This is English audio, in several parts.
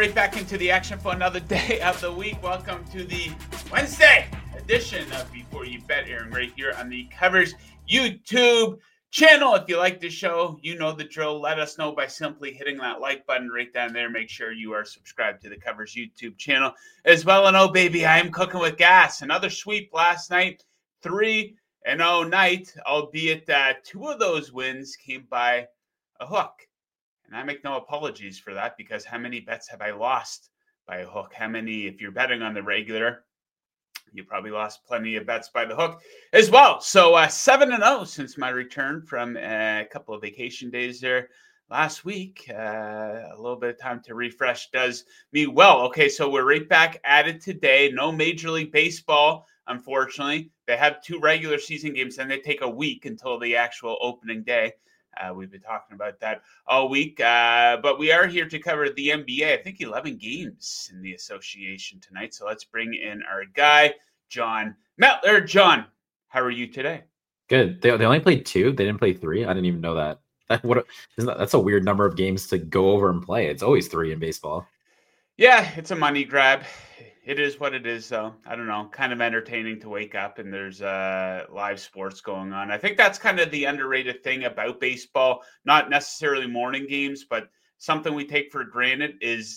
right back into the action for another day of the week. Welcome to the Wednesday edition of Before You Bet, airing right here on the Covers YouTube channel. If you like the show, you know the drill. Let us know by simply hitting that like button right down there. Make sure you are subscribed to the Covers YouTube channel as well. And oh, baby, I am cooking with gas. Another sweep last night, 3-0 night, albeit two of those wins came by a hook. And I make no apologies for that, because how many bets have I lost by a hook? How many, if you're betting on the regular, you probably lost plenty of bets by the hook as well. So 7-0 since my return from a couple of vacation days there last week. A little bit of time to refresh does me well. Okay, so we're right back at it today. No Major League Baseball, unfortunately. They have two regular season games, and they take a week until the actual opening day. We've been talking about that all week, but we are here to cover the NBA. I think 11 games in the association tonight. So let's bring in our guy, John Metler. John, how are you today? Good. They only played 2. They didn't play 3. I didn't even know that. That's a weird number of games to go over and play. It's always 3 in baseball. Yeah, it's a money grab. It is what it is, though. I don't know, kind of entertaining to wake up and there's live sports going on. I think that's kind of the underrated thing about baseball, not necessarily morning games, but something we take for granted is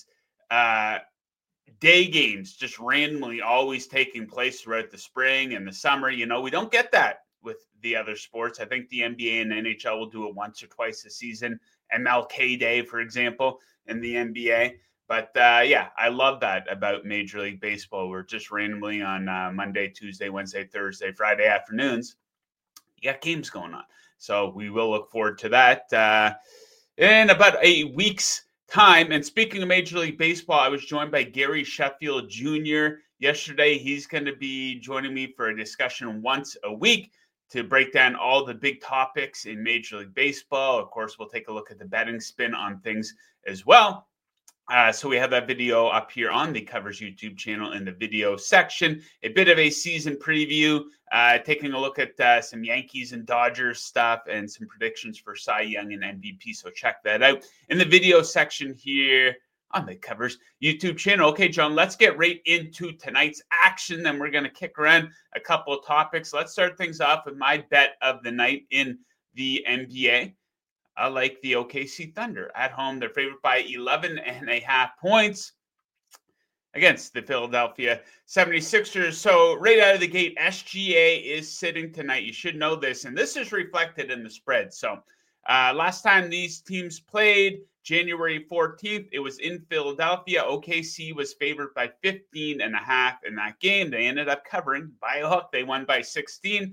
day games just randomly always taking place throughout the spring and the summer. You know, we don't get that with the other sports. I think the NBA and NHL will do it once or twice a season. MLK Day, for example, in the NBA. But yeah, I love that about Major League Baseball. We're just randomly on Monday, Tuesday, Wednesday, Thursday, Friday afternoons. You got games going on. So we will look forward to that in about a week's time. And speaking of Major League Baseball, I was joined by Gary Sheffield Jr. yesterday. He's going to be joining me for a discussion once a week to break down all the big topics in Major League Baseball. Of course, we'll take a look at the betting spin on things as well. So we have that video up here on the Covers YouTube channel in the video section. A bit of a season preview, taking a look at some Yankees and Dodgers stuff and some predictions for Cy Young and MVP. So check that out in the video section here on the Covers YouTube channel. Okay, John, let's get right into tonight's action. Then we're going to kick around a couple of topics. Let's start things off with my bet of the night in the NBA. I like the OKC Thunder at home. They're favored by 11.5 points against the Philadelphia 76ers. So right out of the gate, SGA is sitting tonight. You should know this, and this is reflected in the spread. So last time these teams played, January 14th, it was in Philadelphia. OKC was favored by 15.5 in that game. They ended up covering by a hook. They won by 16.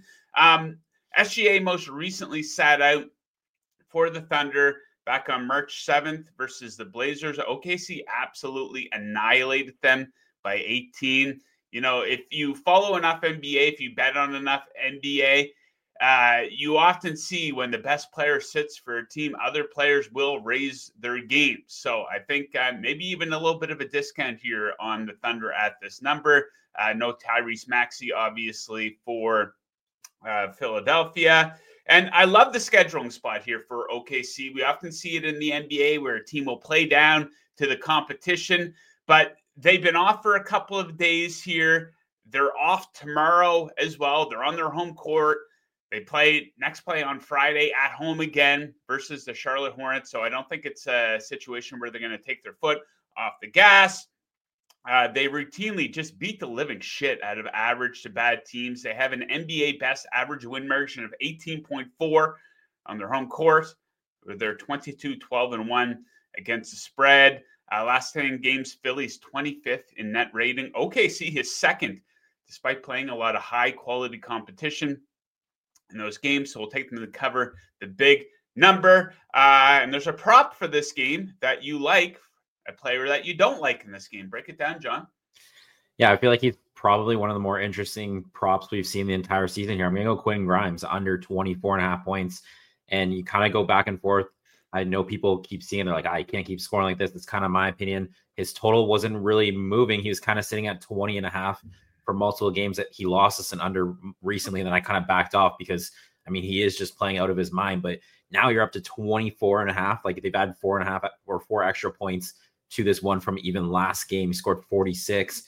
SGA most recently sat out for the Thunder back on March 7th versus the Blazers. OKC absolutely annihilated them by 18. You know, if you follow enough NBA, if you bet on enough NBA, you often see when the best player sits for a team, other players will raise their game. So I think maybe even a little bit of a discount here on the Thunder at this number. No Tyrese Maxey, obviously, for Philadelphia. And I love the scheduling spot here for OKC. We often see it in the NBA where a team will play down to the competition, but they've been off for a couple of days here. They're off tomorrow as well. They're on their home court. They play on Friday at home again versus the Charlotte Hornets. So I don't think it's a situation where they're going to take their foot off the gas. They routinely just beat the living shit out of average to bad teams. They have an NBA best average win margin of 18.4 on their home court. They're 22-12-1 against the spread. Last 10 games, Philly's 25th in net rating. OKC is second, despite playing a lot of high-quality competition in those games. So we'll take them to cover the big number. And there's a prop for this game that you like, a player that you don't like in this game. Break it down, John. Yeah, I feel like he's probably one of the more interesting props we've seen the entire season here. I'm going to go Quentin Grimes under 24.5 points. And you kind of go back and forth. I know people keep seeing, they're like, I can't keep scoring like this. That's kind of my opinion. His total wasn't really moving. He was kind of sitting at 20.5 for multiple games that he lost us an under recently. And then I kind of backed off because, I mean, he is just playing out of his mind. But now you're up to 24.5. Like they've had 4.5 or 4 extra points to this one from even last game. He scored 46.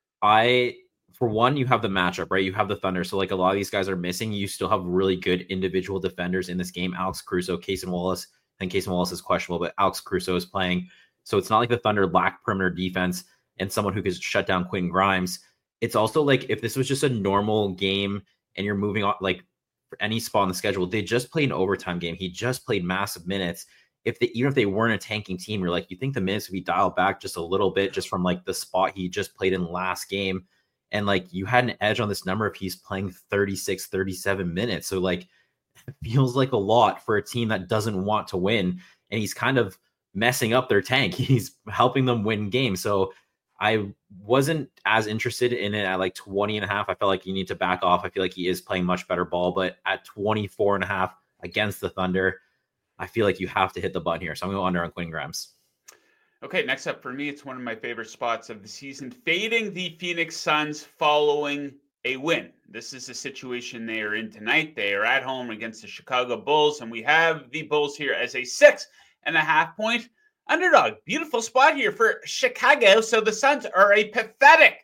For one, you have the matchup, right? You have the Thunder. So like a lot of these guys are missing. You still have really good individual defenders in this game. Alex Caruso, Cason Wallace. I think Cason Wallace is questionable, but Alex Caruso is playing. So it's not like the Thunder lack perimeter defense and someone who could shut down Quentin Grimes. It's also like if this was just a normal game and you're moving on, like for any spot on the schedule, they just played an overtime game. He just played massive minutes. Even if they weren't a tanking team, you're like, you think the minutes would be dialed back just a little bit just from like the spot he just played in last game. And like you had an edge on this number if he's playing 36, 37 minutes. So like it feels like a lot for a team that doesn't want to win. And he's kind of messing up their tank. He's helping them win games. So I wasn't as interested in it at like 20.5. I felt like you need to back off. I feel like he is playing much better ball, but at 24.5 against the Thunder, I feel like you have to hit the button here. So I'm going to go under on Quentin Grimes. Okay, next up for me, it's one of my favorite spots of the season, fading the Phoenix Suns following a win. This is the situation they are in tonight. They are at home against the Chicago Bulls, and we have the Bulls here as a 6.5-point underdog. Beautiful spot here for Chicago. So the Suns are a pathetic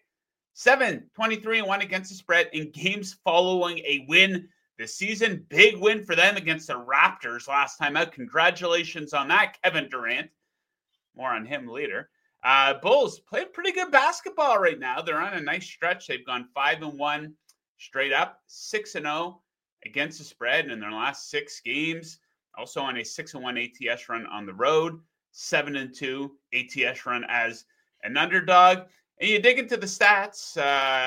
7-23-1 against the spread in games following a win this season. Big win for them against the Raptors last time out. Congratulations on that, Kevin Durant. More on him later. Bulls playing pretty good basketball right now. They're on a nice stretch. They've gone 5-1 straight up, 6-0 against the spread in their last 6 games. Also on a 6-1 ATS run on the road, 7-2 ATS run as an underdog. And you dig into the stats,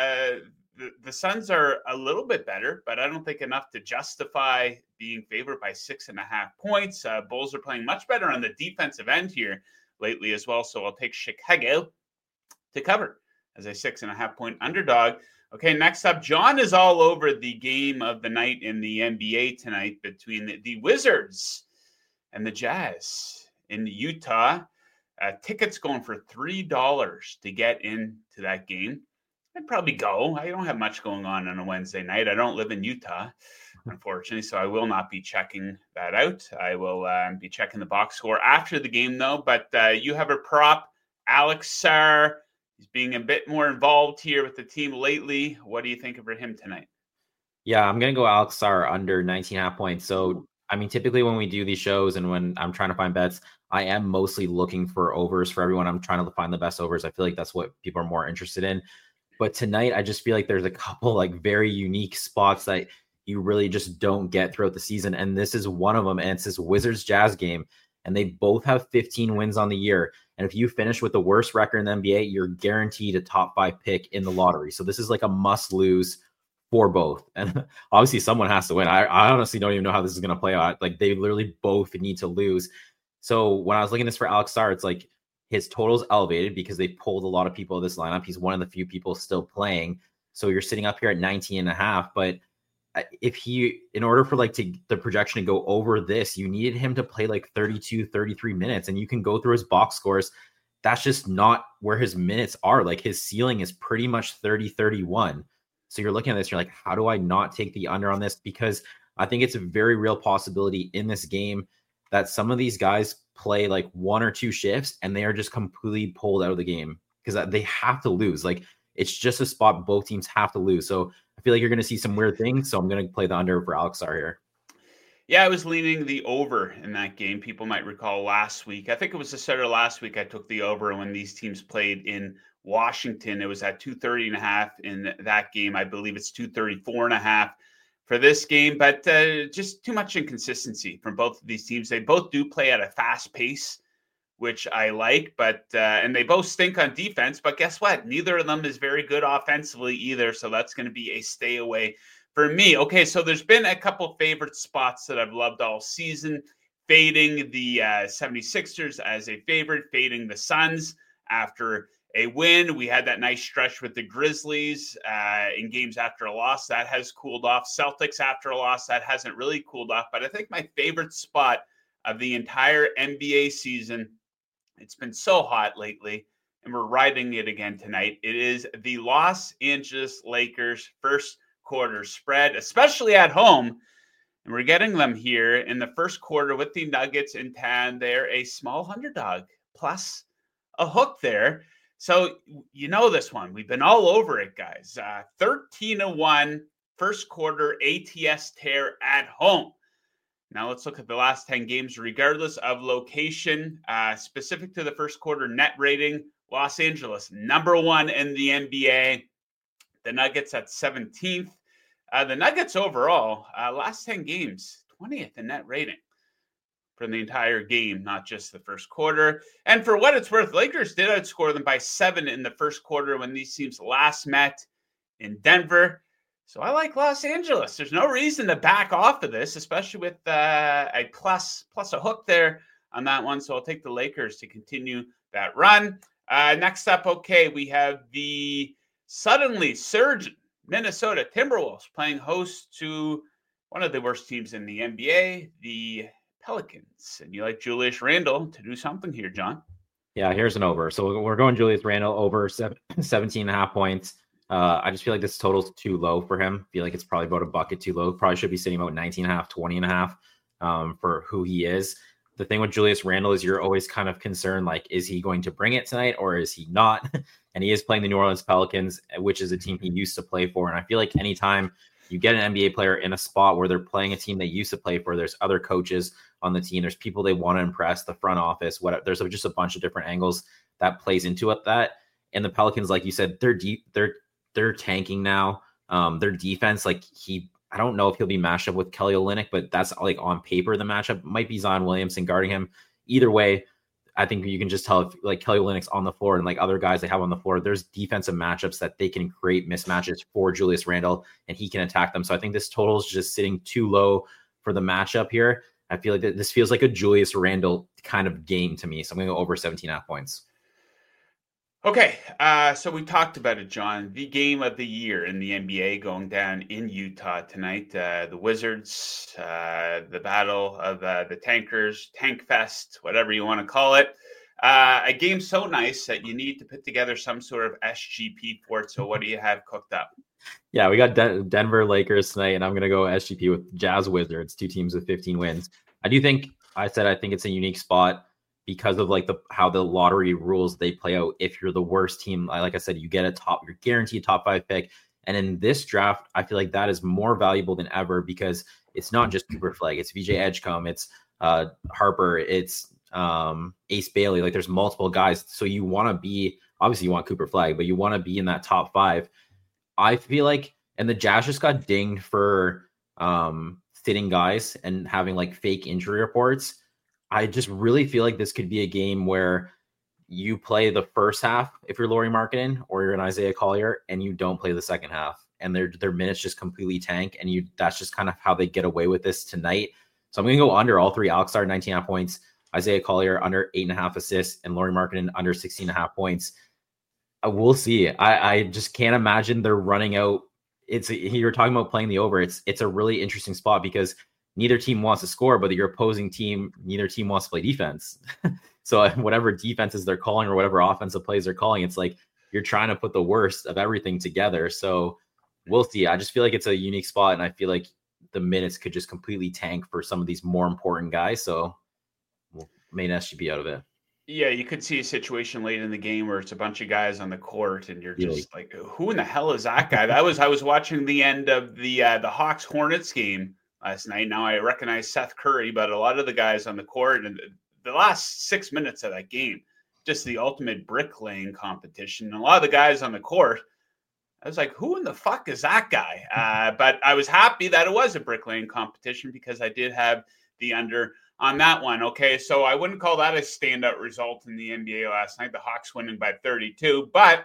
the Suns are a little bit better, but I don't think enough to justify being favored by 6.5 points. Bulls are playing much better on the defensive end here lately as well. So I'll take Chicago to cover as a 6.5-point underdog. Okay, next up, John is all over the game of the night in the NBA tonight between the Wizards and the Jazz in Utah. Tickets going for $3 to get into that game. I'd probably go. I don't have much going on a Wednesday night. I don't live in Utah, unfortunately, so I will not be checking that out. I will be checking the box score after the game, though. But you have a prop, Alex Sarr. He's being a bit more involved here with the team lately. What do you think of him tonight? Yeah, I'm going to go Alex Sarr under 19.5 points. So, I mean, typically when we do these shows and when I'm trying to find bets, I am mostly looking for overs for everyone. I'm trying to find the best overs. I feel like that's what people are more interested in. But tonight, I just feel like there's a couple like very unique spots that you really just don't get throughout the season. And this is one of them. And it's this Wizards Jazz game. And they both have 15 wins on the year. And if you finish with the worst record in the NBA, you're guaranteed a top 5 pick in the lottery. So this is like a must lose for both. And obviously someone has to win. I honestly don't even know how this is going to play out. Like they literally both need to lose. So when I was looking at this for Alex Sarr, it's like, his total's elevated because they pulled a lot of people in this lineup. He's one of the few people still playing. So you're sitting up here at 19.5. But in order for like the projection to go over this, you needed him to play like 32, 33 minutes. And you can go through his box scores. That's just not where his minutes are. Like his ceiling is pretty much 30, 31. So you're looking at this, you're like, how do I not take the under on this? Because I think it's a very real possibility in this game that some of these guys play like 1 or 2 shifts and they are just completely pulled out of the game because they have to lose. Like it's just a spot both teams have to lose. So I feel like you're going to see some weird things. So I'm going to play the under for Alex Sarr here. Yeah, I was leaning the over in that game. People might recall last week. I think it was the start of last week I took the over when these teams played in Washington. It was at 230.5 in that game. I believe it's 234.5 for this game, but just too much inconsistency from both of these teams. They both do play at a fast pace, which I like, but and they both stink on defense, but guess what? Neither of them is very good offensively either, so that's going to be a stay away for me. Okay, so there's been a couple favorite spots that I've loved all season, fading the 76ers as a favorite, fading the Suns after a win. We had that nice stretch with the Grizzlies in games after a loss. That has cooled off. Celtics after a loss. That hasn't really cooled off. But I think my favorite spot of the entire NBA season, it's been so hot lately, and we're riding it again tonight. It is the Los Angeles Lakers first quarter spread, especially at home. And we're getting them here in the first quarter with the Nuggets in town. They're a small underdog, plus a hook there. So you know this one. We've been all over it, guys. 13-1 first quarter ATS tear at home. Now let's look at the last 10 games, regardless of location. Specific to the first quarter net rating, Los Angeles, number 1 in the NBA. The Nuggets at 17th. The Nuggets overall, last 10 games, 20th in net rating for the entire game, not just the first quarter. And for what it's worth, Lakers did outscore them by 7 in the first quarter when these teams last met in Denver. So I like Los Angeles. There's no reason to back off of this, especially with a plus a hook there on that one. So I'll take the Lakers to continue that run. Next up, okay, we have the suddenly surging Minnesota Timberwolves playing host to one of the worst teams in the NBA, the Pelicans. And you like Julius Randle to do something here, John? Yeah, here's an over. So we're going Julius Randle over 17.5 points. I just feel like this total's too low for him. I feel like it's probably about a bucket too low. Probably should be sitting about 19.5, 20.5 for who he is. The thing with Julius Randle is you're always kind of concerned, like, is he going to bring it tonight or is he not? And he is playing the New Orleans Pelicans, which is a team he used to play for. And I feel like anytime you get an NBA player in a spot where they're playing a team they used to play for, there's other coaches on the team, there's people they want to impress, the front office, whatever. There's just a bunch of different angles that plays into it. And the Pelicans, like you said, they're deep. They're tanking now. Their defense, I don't know if he'll be matched up with Kelly Olynyk, but that's like on paper the matchup might be Zion Williamson guarding him. Either way, I think you can just tell if like Kelly Olynyk's on the floor and like other guys they have on the floor, there's defensive matchups that they can create mismatches for Julius Randle and he can attack them. So I think this total is just sitting too low for the matchup here. I feel like this feels like a Julius Randle kind of game to me. So I'm going to go over 17.5 points. Okay, so we talked about it, John. The game of the year in the NBA going down in Utah tonight. The Wizards, the battle of the tankers, Tank Fest, whatever you want to call it. A game so nice that you need to put together some sort of SGP for it. So what do you have cooked up? Yeah, we got Denver Lakers tonight, and I'm going to go SGP with Jazz Wizards, 2 teams with 15 wins. I think it's a unique spot because of like how the lottery rules they play out. If you're the worst team, like I said, you're guaranteed top 5 pick. And in this draft, I feel like that is more valuable than ever because it's not just Cooper Flagg, it's VJ Edgecombe, it's Harper, it's Ace Bailey. Like there's multiple guys. So you want to be, obviously you want Cooper Flagg, but you want to be in that top 5. I feel like, and the Jazz just got dinged for sitting guys and having like fake injury reports. I just really feel like this could be a game where you play the first half if you're Lauri Markkanen or you're an Isaiah Collier and you don't play the second half and their minutes just completely tank and that's just kind of how they get away with this tonight. So I'm going to go under all 3. Alex Sar 19.5 points, Isaiah Collier under 8.5 assists, and Lauri Markkanen under 16.5 points. We'll see. I just can't imagine they're running out. You're talking about playing the over. It's a really interesting spot because neither team wants to score, but your opposing team, neither team wants to play defense. So whatever defenses they're calling or whatever offensive plays they're calling, it's like you're trying to put the worst of everything together. So we'll see. I just feel like it's a unique spot, and I feel like the minutes could just completely tank for some of these more important guys. So we'll make an SGP out of it. Yeah, you could see a situation late in the game where it's a bunch of guys on the court, and you're just like, "Who in the hell is that guy?" I was watching the end of the Hawks Hornets game last night. Now I recognize Seth Curry, but a lot of the guys on the court and the last 6 minutes of that game, just the ultimate bricklaying competition. And a lot of the guys on the court, I was like, "Who in the fuck is that guy?" But I was happy that it was a bricklaying competition because I did have the under on that one. Okay, so I wouldn't call that a standout result in the NBA last night. The Hawks winning by 32, but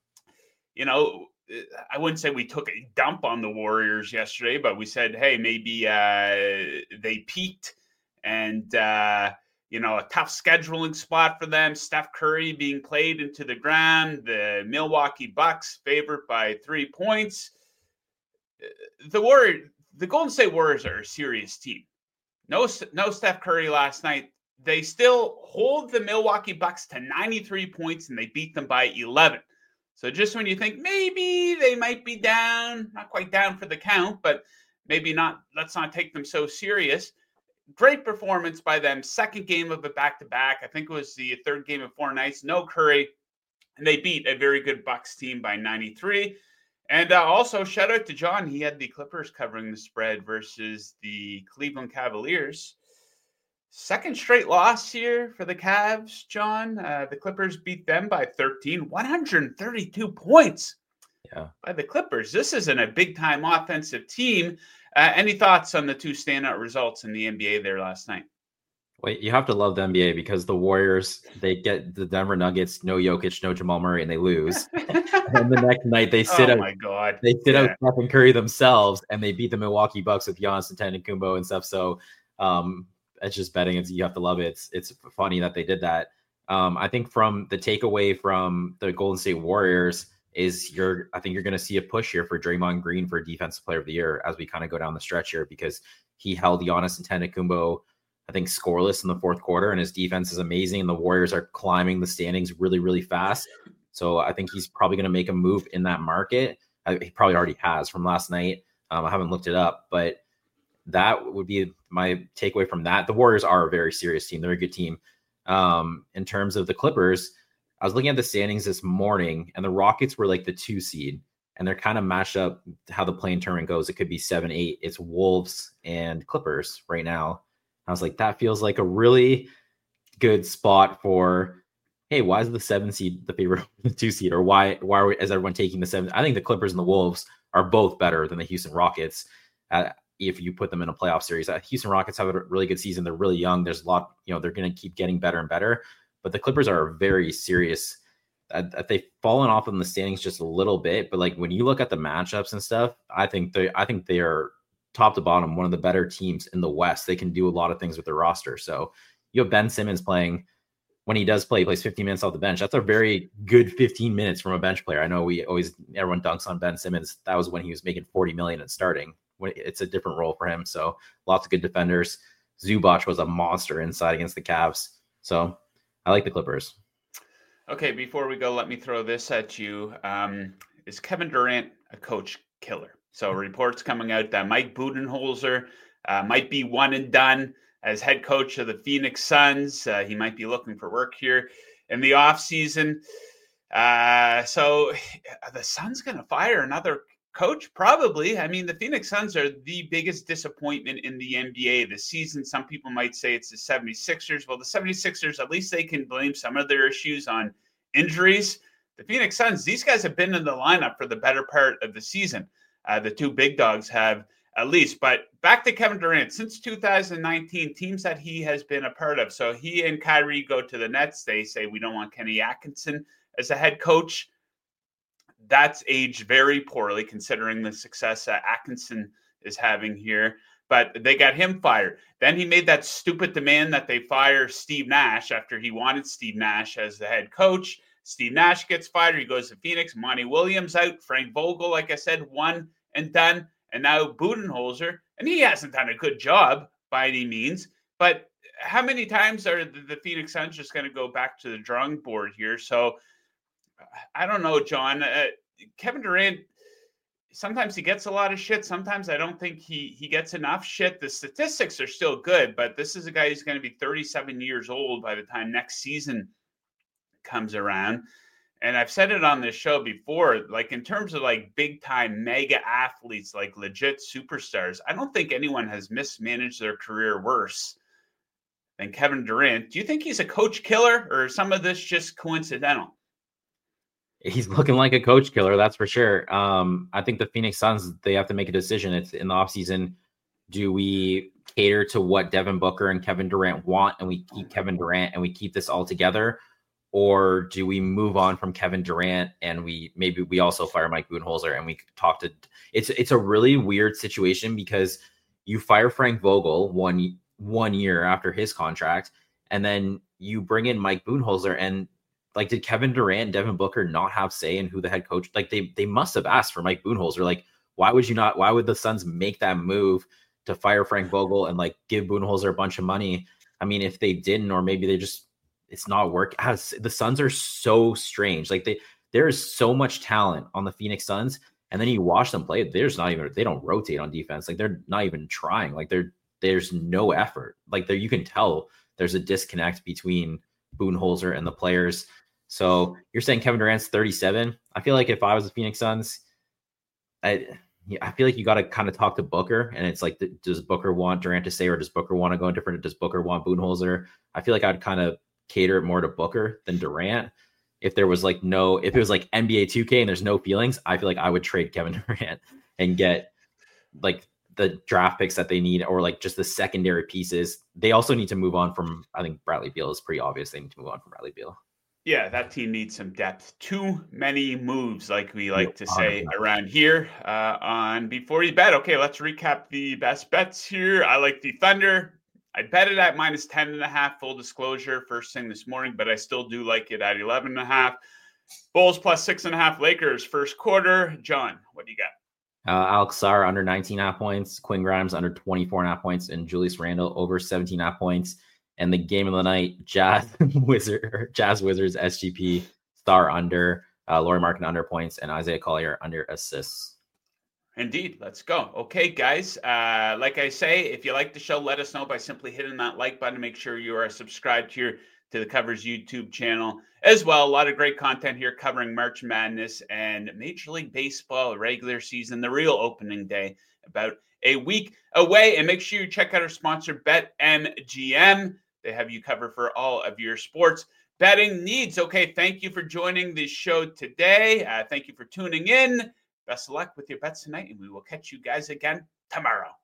I wouldn't say we took a dump on the Warriors yesterday, but we said, hey, maybe they peaked and a tough scheduling spot for them. Steph Curry being played into the ground. The Milwaukee Bucks favored by 3 points. The Golden State Warriors are a serious team. No Steph Curry last night. They still hold the Milwaukee Bucks to 93 points, and they beat them by 11. So just when you think maybe they might be down, not quite down for the count, but maybe not, let's not take them so serious. great performance by them. Second game of a back-to-back. I think it was the third game of 4 nights. No Curry. And they beat a very good Bucks team by 93. And also, shout out to John. He had the Clippers covering the spread versus the Cleveland Cavaliers. Second straight loss here for the Cavs, John. The Clippers beat them by 13, 132 points by the Clippers. This isn't a big-time offensive team. Any thoughts on the two standout results in the NBA there last night? Well, you have to love the NBA because the Warriors, they get the Denver Nuggets, no Jokic, no Jamal Murray, and they lose. And the next night they sit out. My God. They sit out Stephen Curry themselves, and they beat the Milwaukee Bucks with Giannis Antetokounmpo and stuff. So it's just betting. You have to love it. It's funny that they did that. I think from the takeaway from the Golden State Warriors is I think you're going to see a push here for Draymond Green for Defensive Player of the Year as we kind of go down the stretch here, because he held Giannis Antetokounmpo, I think, scoreless in the fourth quarter, and his defense is amazing. And the Warriors are climbing the standings really, really fast. So I think he's probably going to make a move in that market. He probably already has from last night. I haven't looked it up, but that would be my takeaway from that. The Warriors are a very serious team. They're a good team. In terms of the Clippers, I was looking at the standings this morning, and the Rockets were like the 2 seed, and they're kind of matched up how the play-in tournament goes. It could be 7-8. It's Wolves and Clippers right now. I was like, that feels like a really good spot for, hey, why is the 7 seed the favorite of the 2 seed? Or why is everyone taking the 7? I think the Clippers and the Wolves are both better than the Houston Rockets if you put them in a playoff series. Houston Rockets have a really good season. They're really young. There's a lot, they're going to keep getting better and better. But the Clippers are very serious. They've fallen off in the standings just a little bit. But like when you look at the matchups and stuff, I think they are top to bottom one of the better teams in the West. They can do a lot of things with their roster. So you have Ben Simmons playing. When he does play, he plays 15 minutes off the bench. That's a very good 15 minutes from a bench player. I know everyone dunks on Ben Simmons. That was when he was making $40 million at starting. It's a different role for him. So lots of good defenders. Zubac was a monster inside against the Cavs. So I like the Clippers. Okay, before we go, let me throw this at you. Is Kevin Durant a coach killer? So reports coming out that Mike Budenholzer might be one and done as head coach of the Phoenix Suns. He might be looking for work here in the offseason. So the Suns going to fire another coach? Probably. I mean, the Phoenix Suns are the biggest disappointment in the NBA this season. Some people might say it's the 76ers. Well, the 76ers, at least they can blame some of their issues on injuries. The Phoenix Suns, these guys have been in the lineup for the better part of the season. The two big dogs have at least. But back to Kevin Durant. Since 2019, teams that he has been a part of. So he and Kyrie go to the Nets. They say, we don't want Kenny Atkinson as a head coach. That's aged very poorly considering the success Atkinson is having here. But they got him fired. Then he made that stupid demand that they fire Steve Nash after he wanted Steve Nash as the head coach. Steve Nash gets fired. He goes to Phoenix. Monty Williams out. Frank Vogel, like I said, one and done. And now Budenholzer. And he hasn't done a good job by any means. But how many times are the Phoenix Suns just going to go back to the drawing board here? So I don't know, John. Kevin Durant, sometimes he gets a lot of shit. Sometimes I don't think he gets enough shit. The statistics are still good, but this is a guy who's going to be 37 years old by the time next season comes around. And I've said it on this show before, like in terms of like big time mega athletes, like legit superstars, I don't think anyone has mismanaged their career worse than Kevin Durant. Do you think he's a coach killer, or is some of this just coincidental? He's looking like a coach killer, that's for sure. I think the Phoenix Suns, they have to make a decision. It's in the offseason. Do we cater to what Devin Booker and Kevin Durant want, and we keep Kevin Durant and we keep this all together? Or do we move on from Kevin Durant and we also fire Mike Budenholzer and we talk to it's a really weird situation because you fire Frank Vogel one year after his contract, and then you bring in Mike Budenholzer. And like, did Kevin Durant and Devin Booker not have say in who the head coach? Like they must have asked for Mike Budenholzer. Like, why would the Suns make that move to fire Frank Vogel and like give Budenholzer a bunch of money? I mean, if they didn't, or maybe they just, it's not working. The Suns are so strange. Like there is so much talent on the Phoenix Suns, and then you watch them play. They don't rotate on defense. Like they're not even trying. Like they're there's no effort. Like there, you can tell there's a disconnect between Budenholzer and the players. So you're saying Kevin Durant's 37. I feel like if I was the Phoenix Suns, I feel like you got to kind of talk to Booker, and it's like, does Booker want Durant to stay, or does Booker want to go different? Does Booker want Budenholzer? I feel like I'd kind of cater it more to Booker than Durant. If there was like if it was like NBA 2K and there's no feelings, I feel like I would trade Kevin Durant and get like the draft picks that they need, or like just the secondary pieces. They also need to move on from, I think Bradley Beal is pretty obvious. They need to move on from Bradley Beal. Yeah, that team needs some depth. Too many moves, like we like to say around here. On Before You Bet, okay, let's recap the best bets here. I like the Thunder. I bet it at minus 10.5, full disclosure, first thing this morning, but I still do like it at 11.5. Bulls plus 6.5, Lakers first quarter. John, what do you got? Alex Sarr under 19.5 points, Quinn Grimes under 24.5 points, and Julius Randle over 17.5 points. And the game of the night, Jazz Wizards SGP, Star under, Lauri Markkanen under points, and Isaiah Collier under assists. Indeed. Let's go. Okay, guys. Like I say, if you like the show, let us know by simply hitting that like button. Make sure you are subscribed here to the Covers YouTube channel as well. A lot of great content here covering March Madness and Major League Baseball regular season, the real opening day, about a week away. And make sure you check out our sponsor, BetMGM. They have you covered for all of your sports betting needs. Okay, thank you for joining the show today. Thank you for tuning in. Best of luck with your bets tonight, and we will catch you guys again tomorrow.